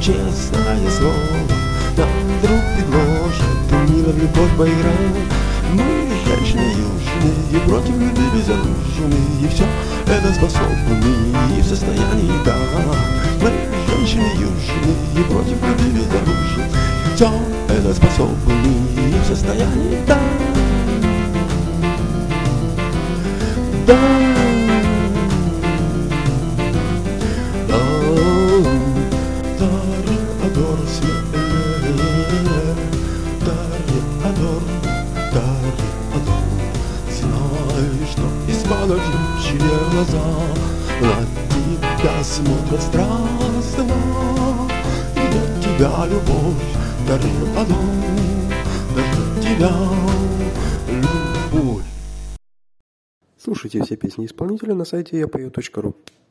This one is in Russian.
честное слово нам друг предложит мир в любовь поиграть. Мы, женщины южные, против любви безоружные, и все это способны и в состоянии, да. Мы, женщины южные, против любви безоружные, все это способны и в состоянии, да. Да. Тореадор, знай, что из-под жгучие глаза на тебя смотрят страстно, и для тебя любовь, Тореадор, для тебя любовь. Слушайте все песни исполнителя на сайте yapою.ru.